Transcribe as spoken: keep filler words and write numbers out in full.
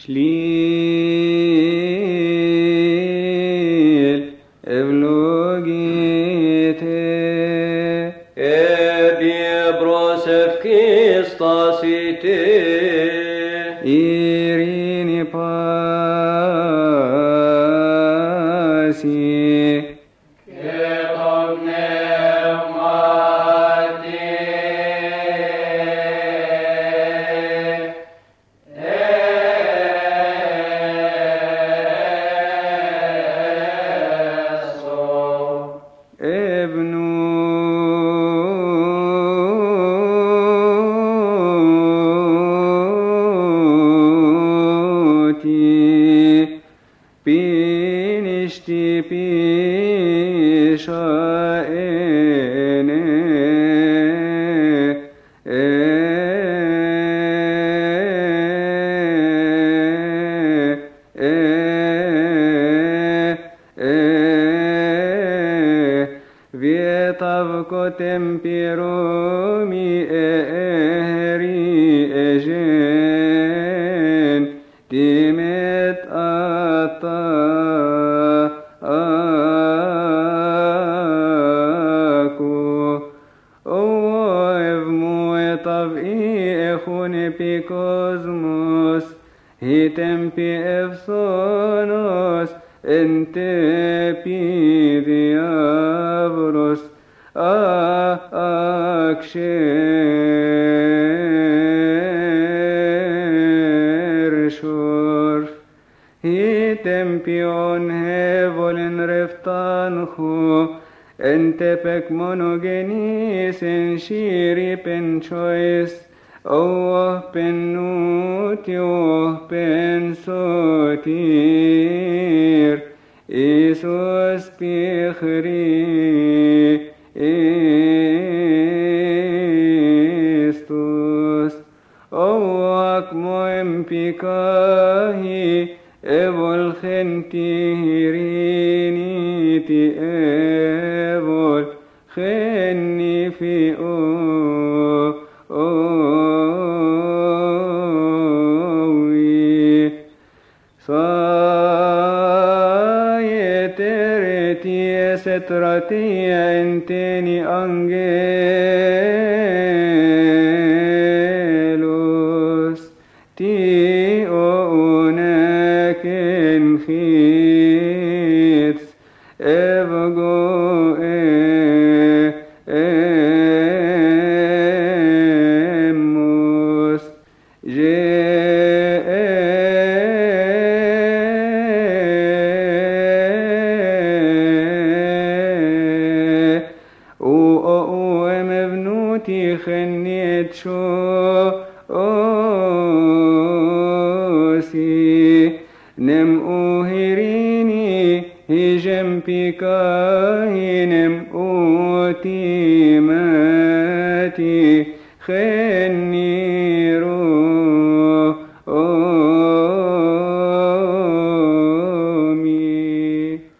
شليل ابلوغيته ابي بروسف كيستاسيتي إيريني باسي بينشتي بيشائني Vietavko tempiromi eri ejen Dimet ata aku Oev muetav I echun epikosmos Hitem pi efsonos Ente pi diabros Akşer Hitem pion hevolen reftanhu Ente pek monogenis en shiri pen choice Oh pen nuti oh pen sotir Isus pichri Istus Oak moem pikahi Evol gentiriniti evol Genni fi o Owi Sayetereti esetrati enteni angelos Ti o unaken khits Evgo emos Je خنيت شو أوسي نم أوهريني هجم بكاهي نم أوتي ماتي خني رو